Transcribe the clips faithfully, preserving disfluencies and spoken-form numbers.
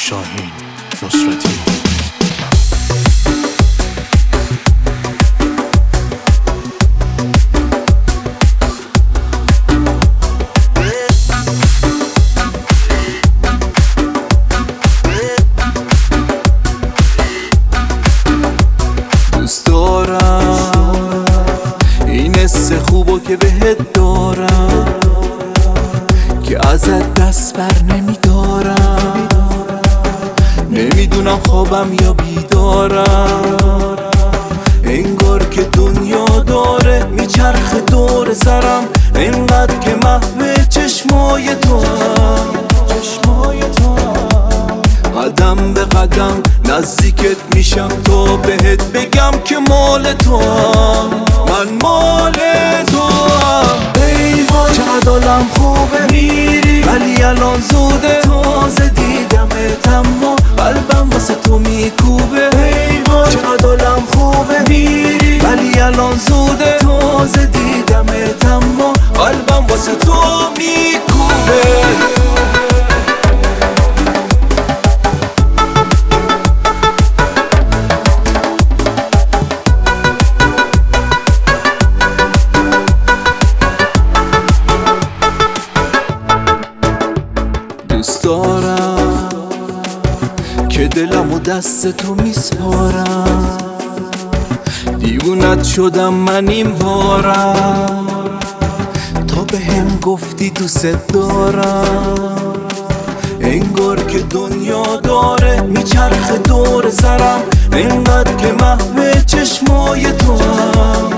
شاهین نصرتی. دوست دارم این حس خوبو که بهت دارم، که ازت دست بر نمیدارم. نمیدونم خوابم یا بیدارم، انگار که دنیا داره میچرخه دور سرم، انقدر که محو چشمای تو هم. قدم به قدم نزدیکت میشم تا بهت بگم که مال تو هم. من مال تو هم. ای وای چقدر حالم خوبه، میری ولی الان زوده، تازه دیدمت اما قلبم واسه تو میکوبه. ای وای چقدر حالم خوبه، میری ولی الان زوده، تازه دیدمت اما قلبم واسه تو میکوبه. دوست دارم که دلم و دست تو میسپارم، دیوونت شدم من این بارم، تا به هم گفتی دوست دارم. انگار که دنیا داره میچرخه دور سرم، انقدر که محو چشمای تو هم.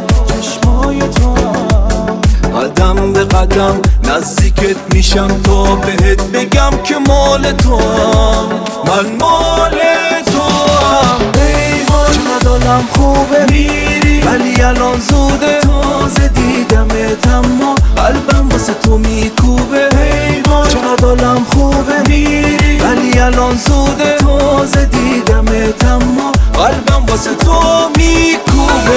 قدم به قدم نزدیکت میشم تا بهت بگم که مال تو هم. من مال تو هم. ای وای چقدر حالم خوبه، میری ولی الان زوده، تازه دیدمت اما قلبم واسه تو میکوبه. ای وای چقدر حالم خوبه، میری ولی الان زوده، تازه دیدمت اما قلبم واسه تو میکوبه.